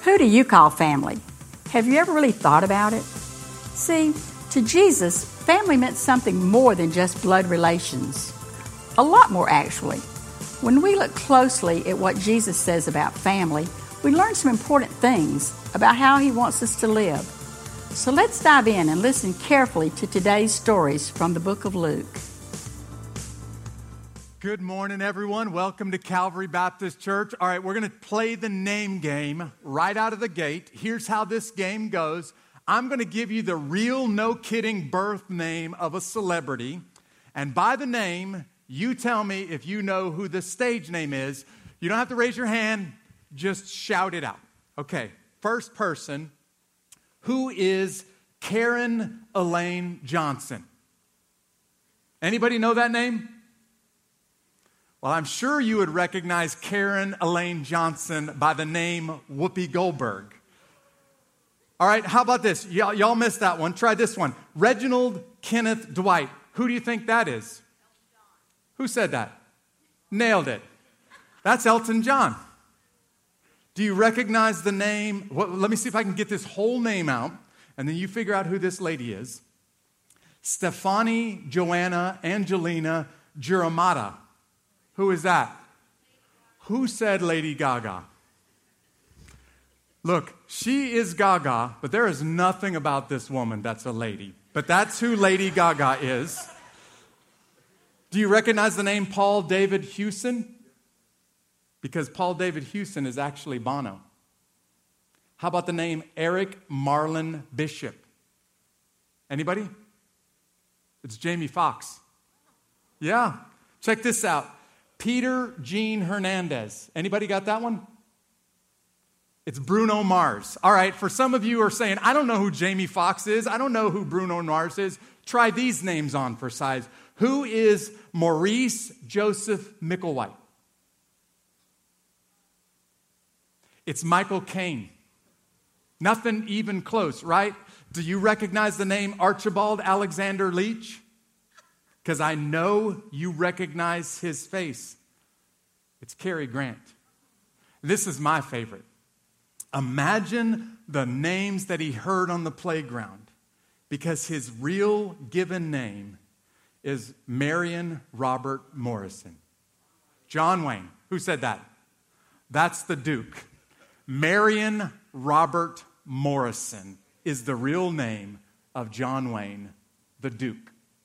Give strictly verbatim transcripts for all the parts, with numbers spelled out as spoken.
Who do you call family? Have you ever really thought about it? See, to Jesus, family meant something more than just blood relations. A lot more, actually. When we look closely at what Jesus says about family, we learn some important things about how He wants us to live. So let's dive in and listen carefully to today's stories from the book of Luke. Good morning, everyone. Welcome to Calvary Baptist Church. All right, we're going to play the name game right out of the gate. Here's how this game goes. I'm going to give you the real, no-kidding birth name of a celebrity. And by the name, you tell me if you know who the stage name is. You don't have to raise your hand. Just shout it out. Okay, first person. Who is Karen Elaine Johnson? Anybody know that name? Well, I'm sure you would recognize Karen Elaine Johnson by the name Whoopi Goldberg. All right, how about this? Y'all, y'all missed that one. Try this one. Reginald Kenneth Dwight. Who do you think that is? Who said that? Nailed it. That's Elton John. Do you recognize the name? Well, let me see if I can get this whole name out, and then you figure out who this lady is. Stefani Joanna Angelina Giramata. Who is that? Who said Lady Gaga? Look, she is Gaga, but there is nothing about this woman that's a lady. But that's who Lady Gaga is. Do you recognize the name Paul David Hewson? Because Paul David Hewson is actually Bono. How about the name Eric Marlon Bishop? Anybody? It's Jamie Foxx. Yeah. Check this out. Peter Gene Hernandez. Anybody got that one? It's Bruno Mars. All right, for some of you who are saying, I don't know who Jamie Foxx is. I don't know who Bruno Mars is. Try these names on for size. Who is Maurice Joseph Micklewhite? It's Michael Caine. Nothing even close, right? Do you recognize the name Archibald Alexander Leach? Because I know you recognize his face. It's Cary Grant. This is my favorite. Imagine the names that he heard on the playground, because his real given name is Marion Robert Morrison. John Wayne. Who said that? That's the Duke. Marion Robert Morrison is the real name of John Wayne, the Duke.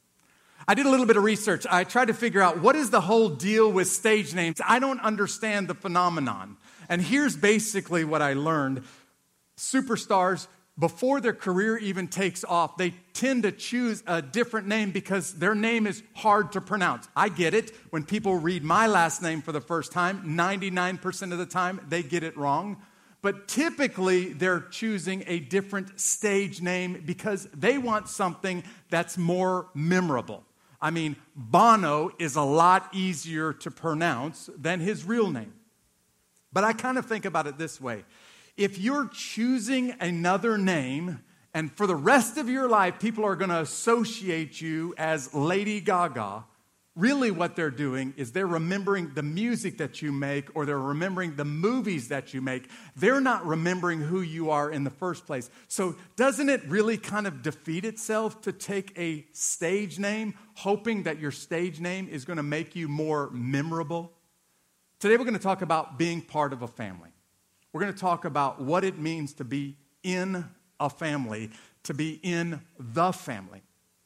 I did a little bit of research. I tried to figure out what is the whole deal with stage names. I don't understand the phenomenon. And here's basically what I learned. Superstars, before their career even takes off, they tend to choose a different name because their name is hard to pronounce. I get it. When people read my last name for the first time, ninety-nine percent of the time, they get it wrong. But typically, they're choosing a different stage name because they want something that's more memorable. I mean, Bono is a lot easier to pronounce than his real name. But I kind of think about it this way. If you're choosing another name, and for the rest of your life, people are going to associate you as Lady Gaga, really what they're doing is they're remembering the music that you make, or they're remembering the movies that you make. They're not remembering who you are in the first place. So doesn't it really kind of defeat itself to take a stage name, hoping that your stage name is going to make you more memorable? Today we're going to talk about being part of a family. We're going to talk about what it means to be in a family, to be in the family.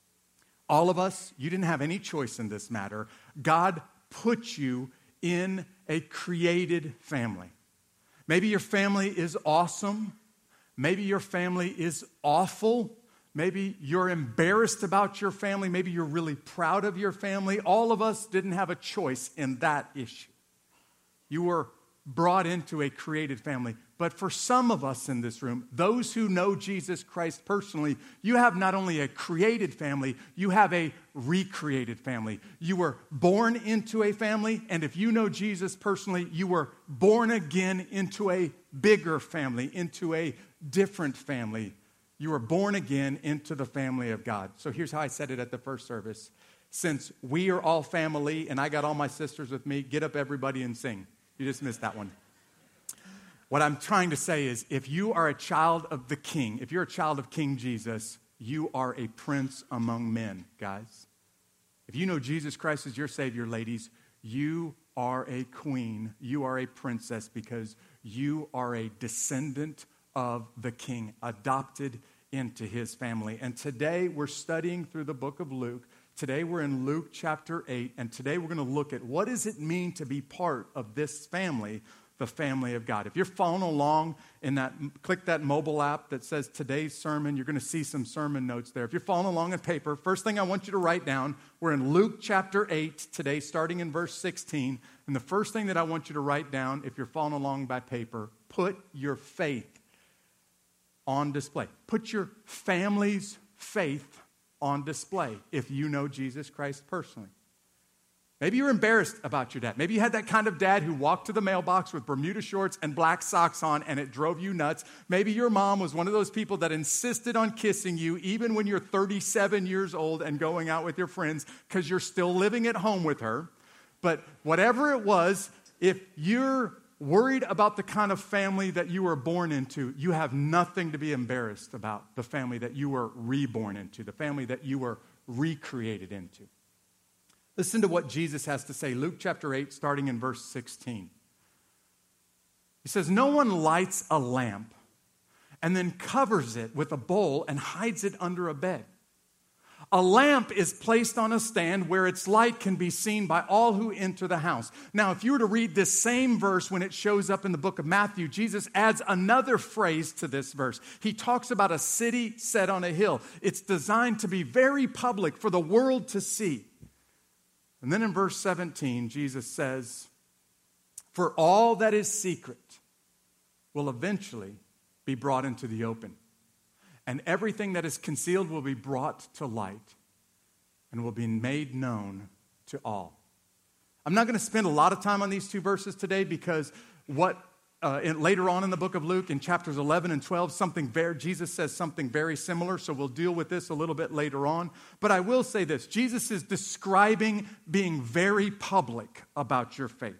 All of us, you didn't have any choice in this matter. God put you in a created family. Maybe your family is awesome. Maybe your family is awful. Maybe you're embarrassed about your family. Maybe you're really proud of your family. All of us didn't have a choice in that issue. You were brought into a created family. But for some of us in this room, those who know Jesus Christ personally, you have not only a created family, you have a recreated family. You were born into a family, and if you know Jesus personally, you were born again into a bigger family, into a different family. You were born again into the family of God. So here's how I said it at the first service. Since we are all family, and I got all my sisters with me, get up everybody and sing. You just missed that one. What I'm trying to say is, if you are a child of the King, if you're a child of King Jesus, you are a prince among men, guys. If you know Jesus Christ as your Savior, ladies, you are a queen. You are a princess because you are a descendant of the King, adopted into his family. And today we're studying through the book of Luke. Today we're in Luke chapter eight, and today we're going to look at what does it mean to be part of this family, the family of God. If you're following along in that, click that mobile app that says today's sermon. You're going to see some sermon notes there. If you're following along in paper, first thing I want you to write down, we're in Luke chapter eight today, starting in verse sixteen. And the first thing that I want you to write down, if you're following along by paper, put your faith on display. Put your family's faith on display if you know Jesus Christ personally. Maybe you're embarrassed about your dad. Maybe you had that kind of dad who walked to the mailbox with Bermuda shorts and black socks on and it drove you nuts. Maybe your mom was one of those people that insisted on kissing you even when you're thirty-seven years old and going out with your friends because you're still living at home with her. But whatever it was, if you're worried about the kind of family that you were born into, you have nothing to be embarrassed about the family that you were reborn into, the family that you were recreated into. Listen to what Jesus has to say, Luke chapter eight, starting in verse sixteen. He says, "No one lights a lamp and then covers it with a bowl and hides it under a bed. A lamp is placed on a stand where its light can be seen by all who enter the house." Now, if you were to read this same verse when it shows up in the book of Matthew, Jesus adds another phrase to this verse. He talks about a city set on a hill. It's designed to be very public for the world to see. And then in verse seventeen, Jesus says, "For all that is secret will eventually be brought into the open. And everything that is concealed will be brought to light and will be made known to all." I'm not going to spend a lot of time on these two verses today because what uh, in, later on in the book of Luke, in chapters eleven and twelve, something very, Jesus says something very similar, so we'll deal with this a little bit later on. But I will say this, Jesus is describing being very public about your faith,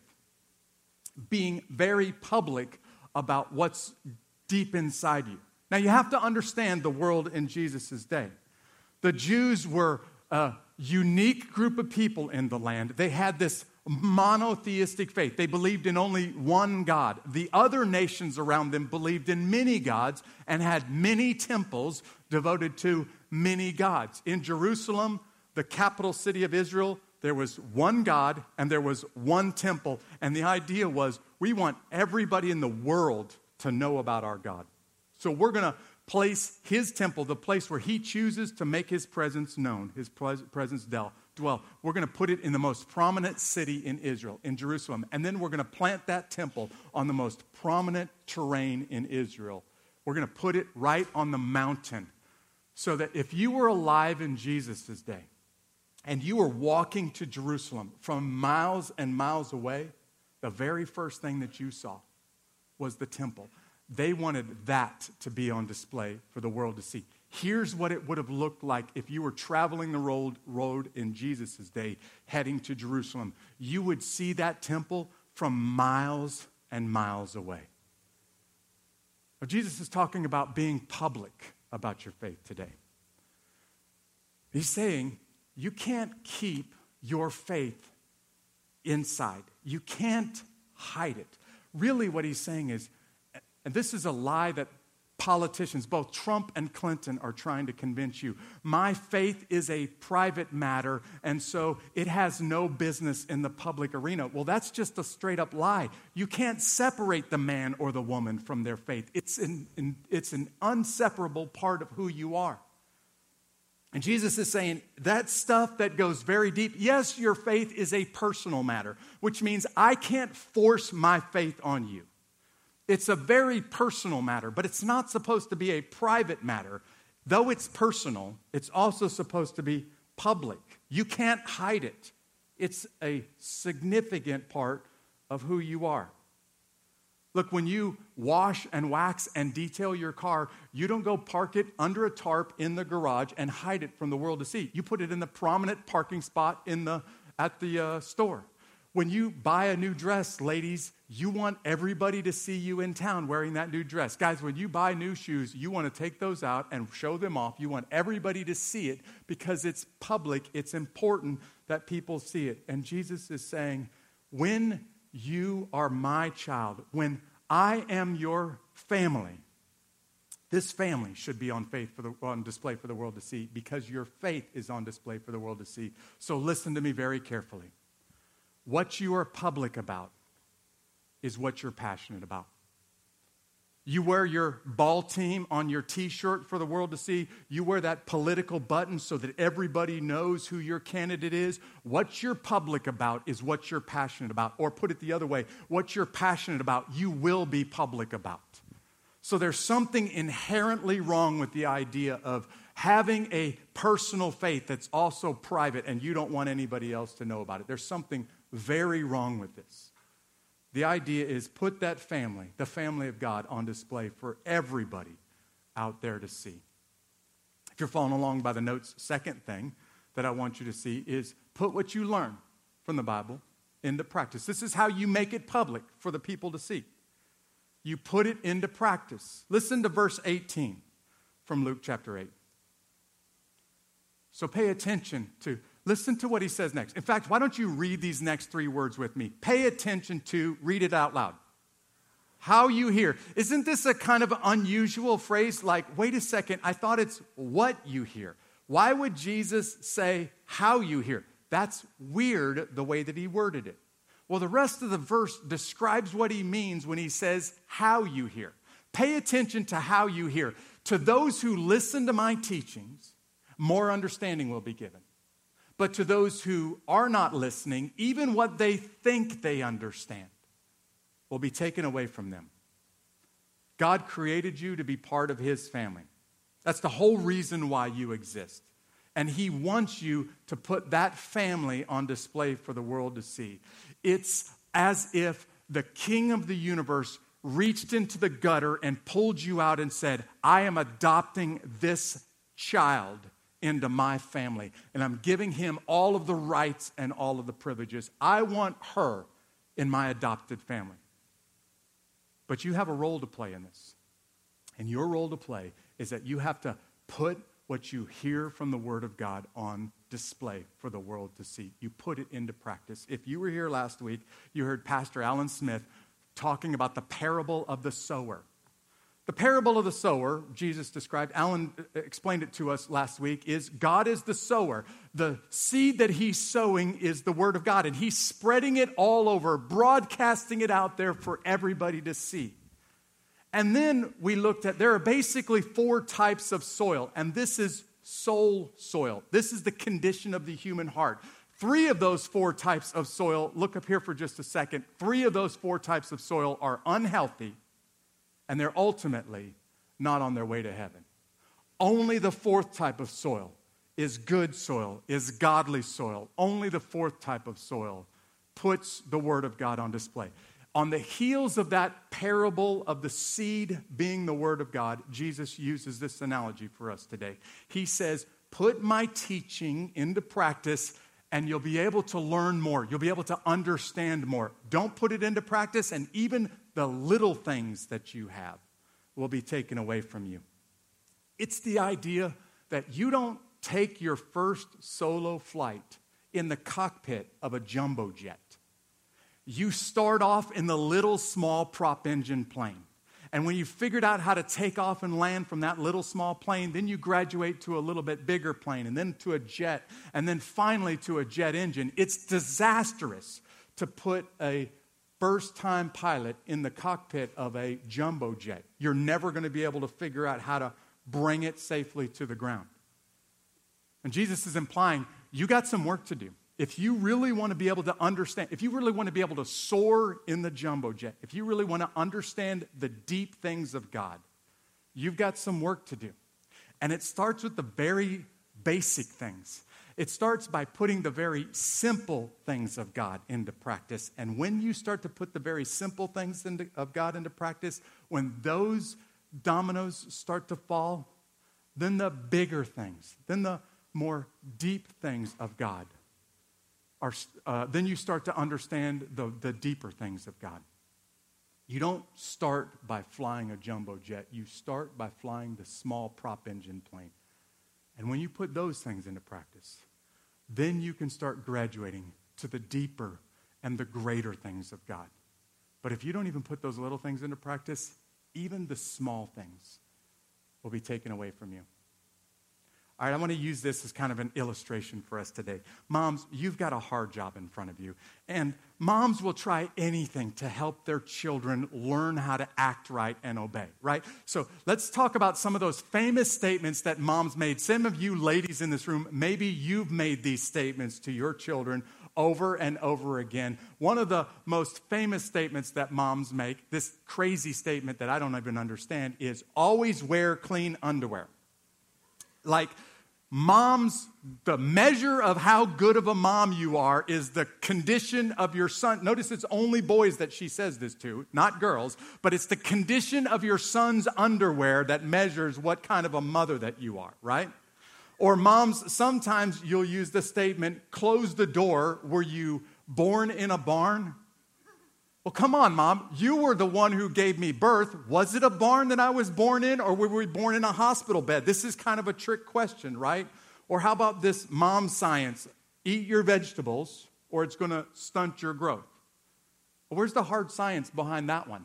being very public about what's deep inside you. Now, you have to understand the world in Jesus' day. The Jews were a unique group of people in the land. They had this monotheistic faith. They believed in only one God. The other nations around them believed in many gods and had many temples devoted to many gods. In Jerusalem, the capital city of Israel, there was one God and there was one temple. And the idea was, we want everybody in the world to know about our God. So we're going to place his temple, the place where he chooses to make his presence known, his presence dwell. We're going to put it in the most prominent city in Israel, in Jerusalem. And then we're going to plant that temple on the most prominent terrain in Israel. We're going to put it right on the mountain so that if you were alive in Jesus' day and you were walking to Jerusalem from miles and miles away, the very first thing that you saw was the temple. They wanted that to be on display for the world to see. Here's what it would have looked like if you were traveling the road, road in Jesus' day, heading to Jerusalem. You would see that temple from miles and miles away. Now, Jesus is talking about being public about your faith today. He's saying you can't keep your faith inside. You can't hide it. Really what he's saying is, and this is a lie that politicians, both Trump and Clinton, are trying to convince you. My faith is a private matter, and so it has no business in the public arena. Well, that's just a straight up lie. You can't separate the man or the woman from their faith. It's an, an, it's an inseparable part of who you are. And Jesus is saying that stuff that goes very deep, yes, your faith is a personal matter, which means I can't force my faith on you. It's a very personal matter, but it's not supposed to be a private matter. Though it's personal, it's also supposed to be public. You can't hide it. It's a significant part of who you are. Look, when you wash and wax and detail your car, you don't go park it under a tarp in the garage and hide it from the world to see. You put it in the prominent parking spot in the at the uh, store. When you buy a new dress, ladies, you want everybody to see you in town wearing that new dress. Guys, when you buy new shoes, you want to take those out and show them off. You want everybody to see it because it's public. It's important that people see it. And Jesus is saying, when you are my child, when I am your family, this family should be on faith for the, on display for the world to see because your faith is on display for the world to see. So listen to me very carefully. What you are public about is what you're passionate about. You wear your ball team on your t-shirt for the world to see. You wear that political button so that everybody knows who your candidate is. What you're public about is what you're passionate about. Or put it the other way, what you're passionate about, you will be public about. So there's something inherently wrong with the idea of having a personal faith that's also private and you don't want anybody else to know about it. There's something very wrong with this. The idea is put that family, the family of God, on display for everybody out there to see. If you're following along by the notes, second thing that I want you to see is put what you learn from the Bible into practice. This is how you make it public for the people to see. You put it into practice. Listen to verse eighteen from Luke chapter eight. So pay attention to, listen to what he says next. In fact, why don't you read these next three words with me? Pay attention to, read it out loud. How you hear. Isn't this a kind of unusual phrase? Like, wait a second, I thought it's what you hear. Why would Jesus say how you hear? That's weird the way that he worded it. Well, the rest of the verse describes what he means when he says how you hear. Pay attention to how you hear. To those who listen to my teachings, more understanding will be given. But to those who are not listening, even what they think they understand will be taken away from them. God created you to be part of his family. That's the whole reason why you exist. And he wants you to put that family on display for the world to see. It's as if the king of the universe reached into the gutter and pulled you out and said, I am adopting this child into my family, and I'm giving him all of the rights and all of the privileges. I want her in my adopted family. But you have a role to play in this. And your role to play is that you have to put what you hear from the Word of God on display for the world to see. You put it into practice. If you were here last week, you heard Pastor Alan Smith talking about the parable of the sower. The parable of the sower, Jesus described, Alan explained it to us last week, is God is the sower. The seed that he's sowing is the Word of God, and he's spreading it all over, broadcasting it out there for everybody to see. And then we looked at, there are basically four types of soil, and this is soul soil. This is the condition of the human heart. Three of those four types of soil, look up here for just a second, three of those four types of soil are unhealthy, and they're ultimately not on their way to heaven. Only the fourth type of soil is good soil, is godly soil. Only the fourth type of soil puts the Word of God on display. On the heels of that parable of the seed being the Word of God, Jesus uses this analogy for us today. He says, put my teaching into practice and you'll be able to learn more. You'll be able to understand more. Don't put it into practice, and even the little things that you have will be taken away from you. It's the idea that you don't take your first solo flight in the cockpit of a jumbo jet. You start off in the little small prop engine plane. And when you've figured out how to take off and land from that little small plane, then you graduate to a little bit bigger plane, and then to a jet, and then finally to a jet engine. It's disastrous to put a first-time pilot in the cockpit of a jumbo jet. You're never going to be able to figure out how to bring it safely to the ground. And Jesus is implying, you got some work to do. If you really want to be able to understand, if you really want to be able to soar in the jumbo jet, if you really want to understand the deep things of God, you've got some work to do. And it starts with the very basic things. It starts by putting the very simple things of God into practice. And when you start to put the very simple things into, of God into practice, when those dominoes start to fall, then the bigger things, then the more deep things of God are, uh, then you start to understand the, the deeper things of God. You don't start by flying a jumbo jet. You start by flying the small prop engine plane. And when you put those things into practice, then you can start graduating to the deeper and the greater things of God. But if you don't even put those little things into practice, even the small things will be taken away from you. All right, I want to use this as kind of an illustration for us today. Moms, you've got a hard job in front of you. And moms will try anything to help their children learn how to act right and obey, right? So let's talk about some of those famous statements that moms made. Some of you ladies in this room, maybe you've made these statements to your children over and over again. One of the most famous statements that moms make, this crazy statement that I don't even understand, is always wear clean underwear. Like, moms, the measure of how good of a mom you are is the condition of your son. Notice it's only boys that she says this to, not girls, but it's the condition of your son's underwear that measures what kind of a mother that you are, right? Or moms, sometimes you'll use the statement, close the door. Were you born in a barn? Well, come on, Mom. You were the one who gave me birth. Was it a barn that I was born in, or were we born in a hospital bed? This is kind of a trick question, right? Or how about this mom science? Eat your vegetables, or it's going to stunt your growth. Well, where's the hard science behind that one?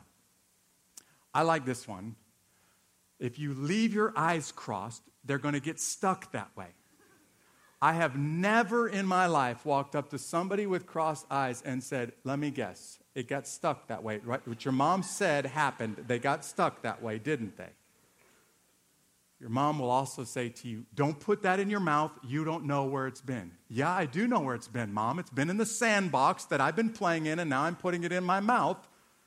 I like this one. If you leave your eyes crossed, they're going to get stuck that way. I have never in my life walked up to somebody with crossed eyes and said, let me guess, it got stuck that way. Right? What your mom said happened. They got stuck that way, didn't they? Your mom will also say to you, don't put that in your mouth. You don't know where it's been. Yeah, I do know where it's been, Mom. It's been in the sandbox that I've been playing in, and now I'm putting it in my mouth.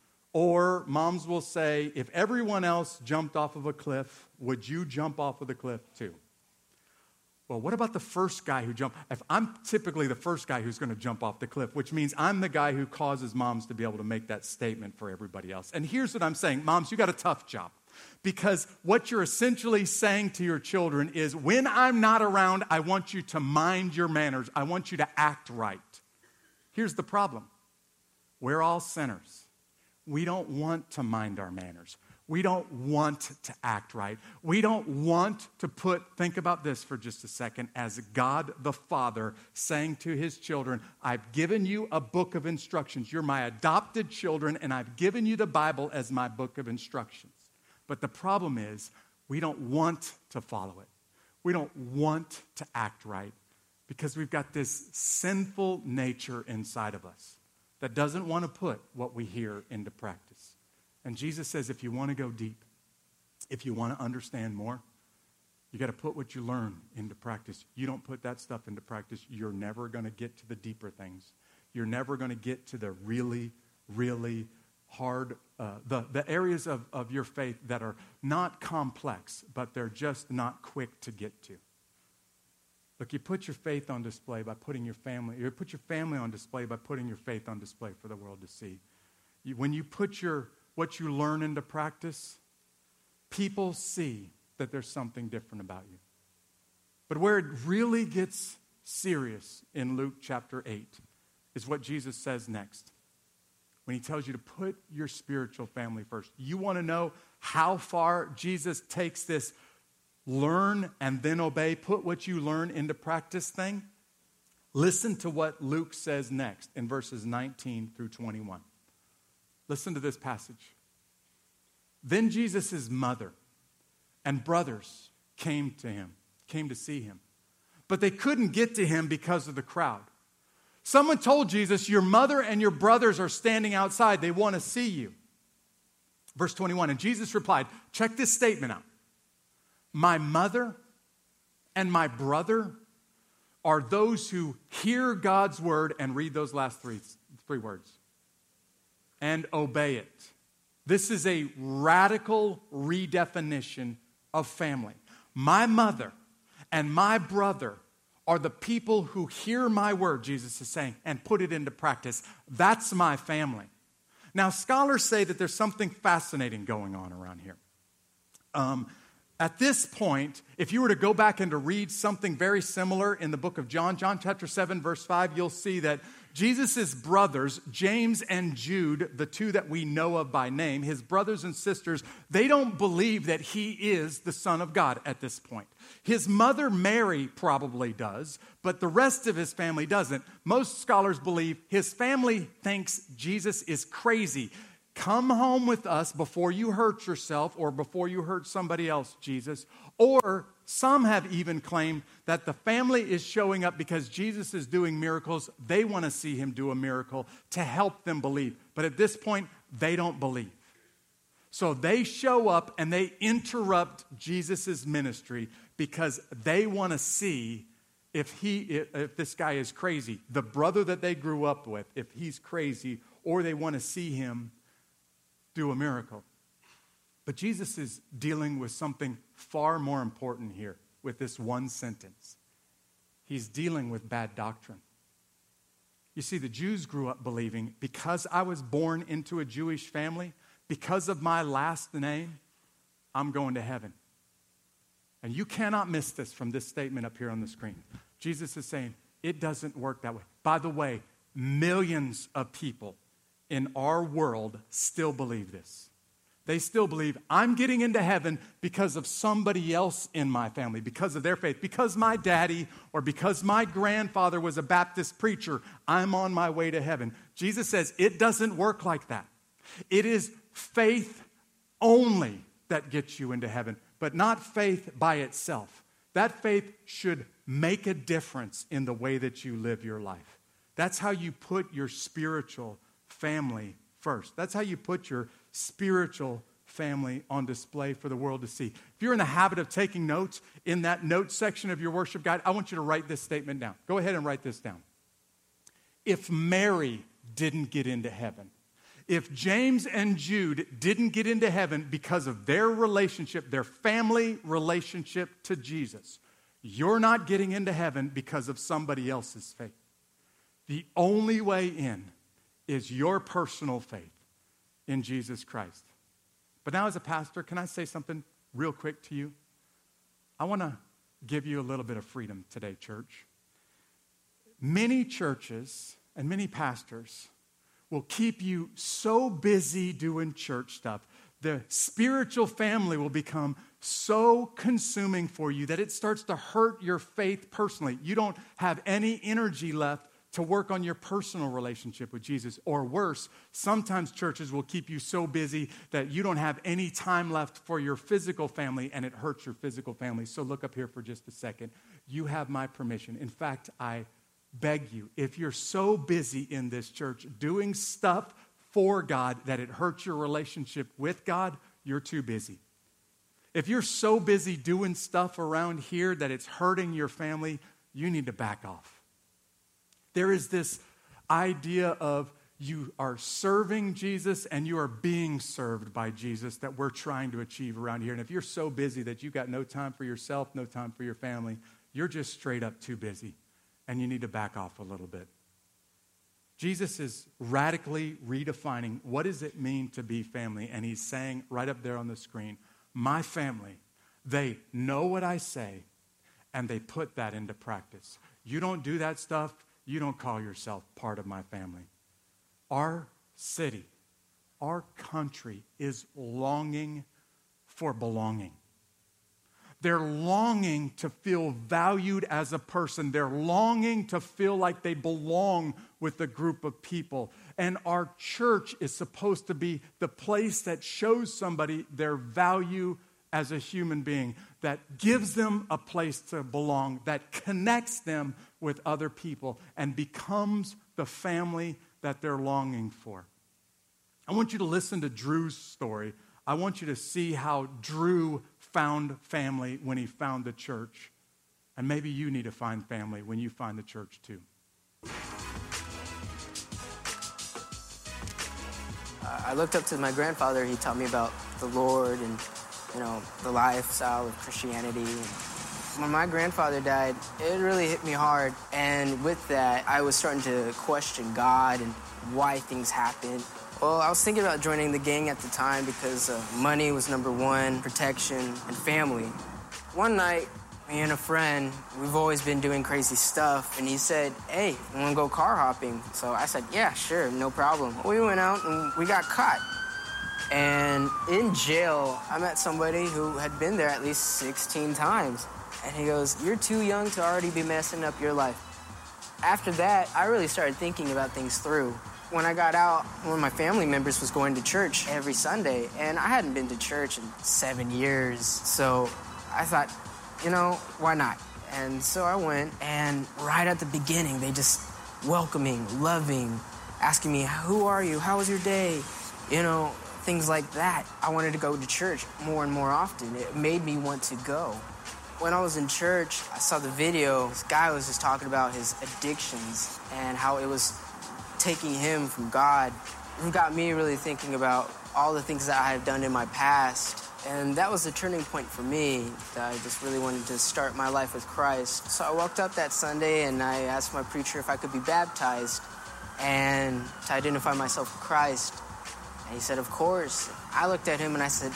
Or moms will say, if everyone else jumped off of a cliff, would you jump off of the cliff too? Well, what about the first guy who jumped? If I'm typically the first guy who's going to jump off the cliff, which means I'm the guy who causes moms to be able to make that statement for everybody else. And here's what I'm saying. Moms, you got a tough job. Because what you're essentially saying to your children is, when I'm not around, I want you to mind your manners. I want you to act right. Here's the problem. We're all sinners. We don't want to mind our manners. We don't want to act right. We don't want to put, think about this for just a second, as God the Father saying to his children, I've given you a book of instructions. You're my adopted children, and I've given you the Bible as my book of instructions. But the problem is, we don't want to follow it. We don't want to act right because we've got this sinful nature inside of us that doesn't want to put what we hear into practice. And Jesus says, if you want to go deep, if you want to understand more, you got to put what you learn into practice. You don't put that stuff into practice, you're never going to get to the deeper things. You're never going to get to the really, really hard, uh, the, the areas of, of your faith that are not complex, but they're just not quick to get to. Look, you put your faith on display by putting your family, you put your family on display by putting your faith on display for the world to see. You, when you put your what you learn into practice, people see that there's something different about you. But where it really gets serious in Luke chapter eight is what Jesus says next. When he tells you to put your spiritual family first. You want to know how far Jesus takes this learn and then obey, put what you learn into practice thing? Listen to what Luke says next in verses nineteen through twenty-one. Listen to this passage. Then Jesus' mother and brothers came to him, came to see him. But they couldn't get to him because of the crowd. Someone told Jesus, your mother and your brothers are standing outside. They want to see you. Verse twenty-one, and Jesus replied, check this statement out. My mother and my brother are those who hear God's word and read those last three, three words. And obey it. This is a radical redefinition of family. My mother and my brother are the people who hear my word, Jesus is saying, and put it into practice. That's my family. Now, scholars say that there's something fascinating going on around here. Um, At this point, if you were to go back and to read something very similar in the book of John, John chapter seven, verse five, you'll see that Jesus' brothers, James and Jude, the two that we know of by name, his brothers and sisters, they don't believe that he is the Son of God at this point. His mother, Mary, probably does, but the rest of his family doesn't. Most scholars believe his family thinks Jesus is crazy. Come home with us before you hurt yourself or before you hurt somebody else, Jesus. Or some have even claimed that the family is showing up because Jesus is doing miracles. They want to see him do a miracle to help them believe. But at this point, they don't believe. So they show up and they interrupt Jesus' ministry because they want to see if he, if this guy is crazy. The brother that they grew up with, if he's crazy, or they want to see him do a miracle. But Jesus is dealing with something far more important here with this one sentence. He's dealing with bad doctrine. You see, the Jews grew up believing, because I was born into a Jewish family, because of my last name, I'm going to heaven. And you cannot miss this from this statement up here on the screen. Jesus is saying, it doesn't work that way. By the way, millions of people in our world still believe this. They still believe, I'm getting into heaven because of somebody else in my family, because of their faith, because my daddy or because my grandfather was a Baptist preacher, I'm on my way to heaven. Jesus says it doesn't work like that. It is faith only that gets you into heaven, but not faith by itself. That faith should make a difference in the way that you live your life. That's how you put your spiritual family first. That's how you put your spiritual family on display for the world to see. If you're in the habit of taking notes, in that notes section of your worship guide, I want you to write this statement down. Go ahead and write this down. If Mary didn't get into heaven, if James and Jude didn't get into heaven because of their relationship, their family relationship to Jesus, you're not getting into heaven because of somebody else's faith. The only way in is your personal faith in Jesus Christ. But now as a pastor, can I say something real quick to you? I want to give you a little bit of freedom today, church. Many churches and many pastors will keep you so busy doing church stuff. The spiritual family will become so consuming for you that it starts to hurt your faith personally. You don't have any energy left to work on your personal relationship with Jesus. Or worse, sometimes churches will keep you so busy that you don't have any time left for your physical family, and it hurts your physical family. So look up here for just a second. You have my permission. In fact, I beg you, if you're so busy in this church doing stuff for God that it hurts your relationship with God, you're too busy. If you're so busy doing stuff around here that it's hurting your family, you need to back off. There is this idea of you are serving Jesus and you are being served by Jesus that we're trying to achieve around here. And if you're so busy that you've got no time for yourself, no time for your family, you're just straight up too busy and you need to back off a little bit. Jesus is radically redefining what does it mean to be family. And he's saying right up there on the screen, my family, they know what I say and they put that into practice. You don't do that stuff, you don't call yourself part of my family. Our city, our country is longing for belonging. They're longing to feel valued as a person. They're longing to feel like they belong with a group of people. And our church is supposed to be the place that shows somebody their value as a human being, that gives them a place to belong, that connects them with other people and becomes the family that they're longing for. I want you to listen to Drew's story. I want you to see how Drew found family when he found the church. And maybe you need to find family when you find the church too. I looked up to my grandfather. He taught me about the Lord and, you know, the lifestyle of Christianity. When my grandfather died, it really hit me hard. And with that, I was starting to question God and why things happen. Well, I was thinking about joining the gang at the time because uh, money was number one, protection, and family. One night, me and a friend, we've always been doing crazy stuff, and he said, hey, you want to go car hopping? So I said, yeah, sure, no problem. We went out and we got caught. And in jail, I met somebody who had been there at least sixteen times. And he goes, you're too young to already be messing up your life. After that, I really started thinking about things through. When I got out, one of my family members was going to church every Sunday, and I hadn't been to church in seven years. So I thought, you know, why not? And so I went, and right at the beginning, they just welcoming, loving, asking me, who are you? How was your day? You know, things like that. I wanted to go to church more and more often. It made me want to go. When I was in church, I saw the video. This guy was just talking about his addictions and how it was taking him from God. It got me really thinking about all the things that I had done in my past. And that was the turning point for me, that I just really wanted to start my life with Christ. So I walked up that Sunday and I asked my preacher if I could be baptized and to identify myself with Christ. And he said, of course. I looked at him and I said,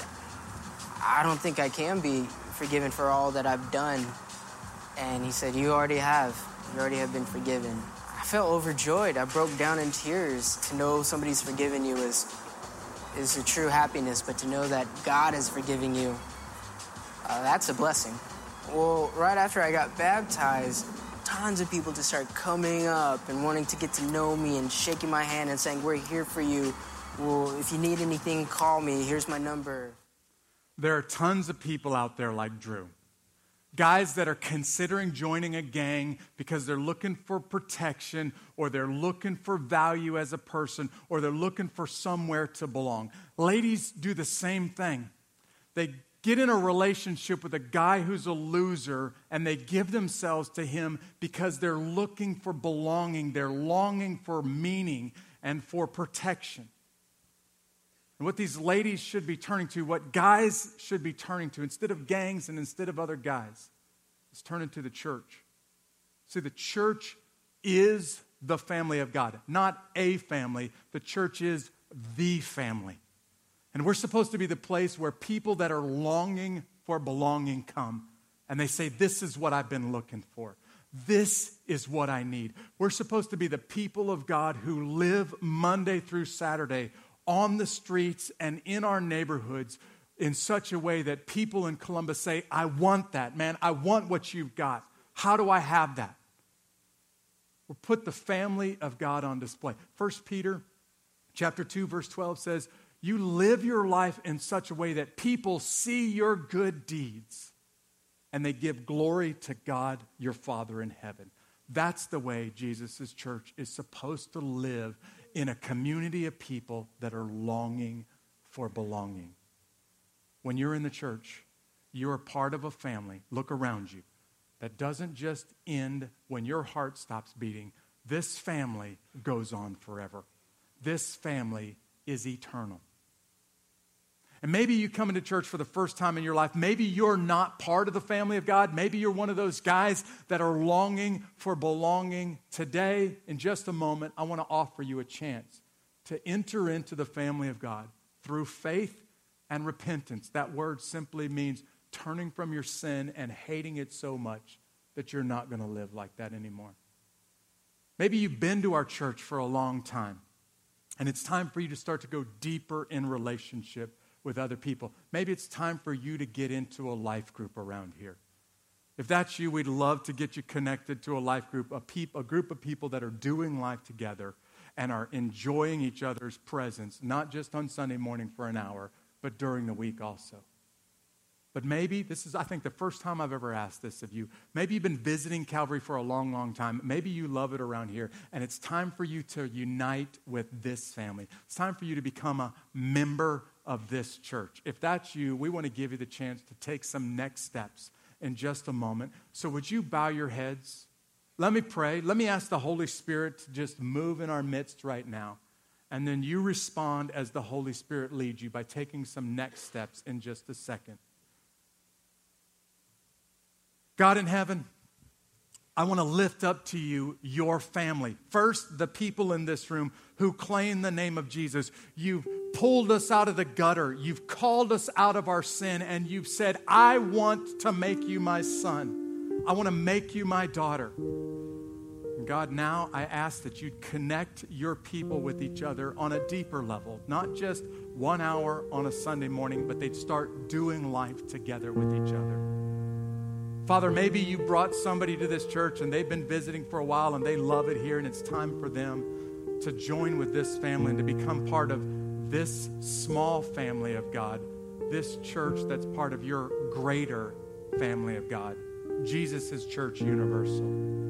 I don't think I can be forgiven for all that I've done. And he said, you already have. You already have been forgiven. I felt overjoyed. I broke down in tears. To know somebody's forgiven you is, is a true happiness, but to know that God is forgiving you, uh, that's a blessing. Well, right after I got baptized, tons of people just started coming up and wanting to get to know me and shaking my hand and saying, we're here for you. Well, if you need anything, call me. Here's my number. There are tons of people out there like Drew. Guys that are considering joining a gang because they're looking for protection, or they're looking for value as a person, or they're looking for somewhere to belong. Ladies do the same thing. They get in a relationship with a guy who's a loser, and they give themselves to him because they're looking for belonging. They're longing for meaning and for protection. And what these ladies should be turning to, what guys should be turning to, instead of gangs and instead of other guys, is turning to the church. See, the church is the family of God, not a family. The church is the family. And we're supposed to be the place where people that are longing for belonging come, and they say, this is what I've been looking for. This is what I need. We're supposed to be the people of God who live Monday through Saturday on the streets and in our neighborhoods in such a way that people in Columbus say, I want that, man. I want what you've got. How do I have that? We'll put the family of God on display. First Peter chapter two, verse twelve says, you live your life in such a way that people see your good deeds and they give glory to God, your Father in heaven. That's the way Jesus' church is supposed to live, in a community of people that are longing for belonging. When you're in the church, you're part of a family. Look around you. That doesn't just end when your heart stops beating. This family goes on forever. This family is eternal. And maybe you come into church for the first time in your life. Maybe you're not part of the family of God. Maybe you're one of those guys that are longing for belonging. Today, in just a moment, I want to offer you a chance to enter into the family of God through faith and repentance. That word simply means turning from your sin and hating it so much that you're not going to live like that anymore. Maybe you've been to our church for a long time, and it's time for you to start to go deeper in relationship with other people. Maybe it's time for you to get into a life group around here. If that's you, we'd love to get you connected to a life group, a, peop, a group of people that are doing life together and are enjoying each other's presence, not just on Sunday morning for an hour, but during the week also. But maybe, this is, I think, the first time I've ever asked this of you. Maybe you've been visiting Calvary for a long, long time. Maybe you love it around here, and it's time for you to unite with this family. It's time for you to become a member of this church. If that's you, we want to give you the chance to take some next steps in just a moment. So would you bow your heads? Let me pray. Let me ask the Holy Spirit to just move in our midst right now. And then you respond as the Holy Spirit leads you by taking some next steps in just a second. God in heaven, I want to lift up to you your family. First, the people in this room who claim the name of Jesus. You've pulled us out of the gutter. You've called us out of our sin, and you've said, I want to make you my son. I want to make you my daughter. And God, now I ask that you'd connect your people with each other on a deeper level, not just one hour on a Sunday morning, but they'd start doing life together with each other. Father, maybe you brought somebody to this church and they've been visiting for a while and they love it here, and it's time for them to join with this family and to become part of this small family of God, this church that's part of your greater family of God, Jesus' Church Universal.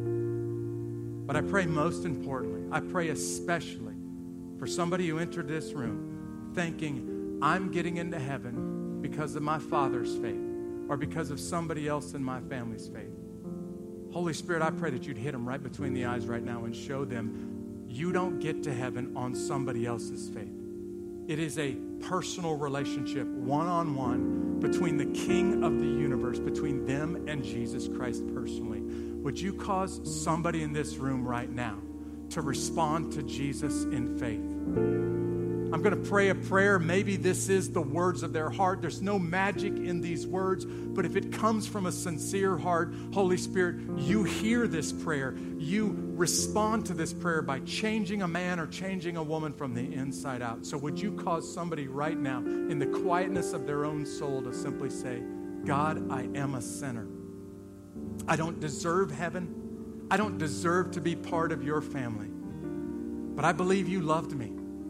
But I pray most importantly, I pray especially for somebody who entered this room thinking, I'm getting into heaven because of my father's faith or because of somebody else in my family's faith. Holy Spirit, I pray that you'd hit them right between the eyes right now and show them you don't get to heaven on somebody else's faith. It is a personal relationship, one-on-one, between the King of the universe, between them and Jesus Christ personally. Would you cause somebody in this room right now to respond to Jesus in faith? I'm going to pray a prayer. Maybe this is the words of their heart. There's no magic in these words, but if it comes from a sincere heart, Holy Spirit, you hear this prayer. You respond to this prayer by changing a man or changing a woman from the inside out. So would you cause somebody right now in the quietness of their own soul to simply say, God, I am a sinner. I don't deserve heaven. I don't deserve to be part of your family. But I believe you loved me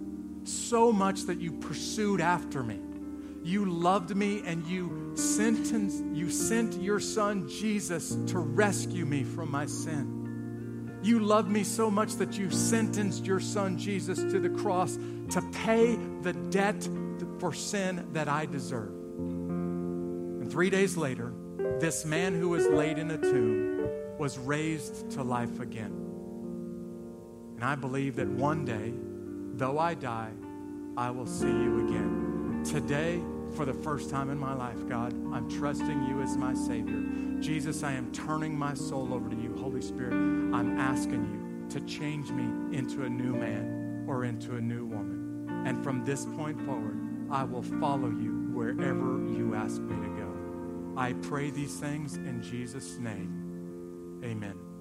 so much that you pursued after me. You loved me and you sent, you sent your son Jesus to rescue me from my sin. You loved me so much that you sentenced your son Jesus to the cross to pay the debt for sin that I deserve. And three days later, this man who was laid in a tomb was raised to life again. And I believe that one day, though I die, I will see you again. Today, for the first time in my life, God, I'm trusting you as my Savior. Jesus, I am turning my soul over to you. Holy Spirit, I'm asking you to change me into a new man or into a new woman. And from this point forward, I will follow you wherever you ask me to go. I pray these things in Jesus' name. Amen.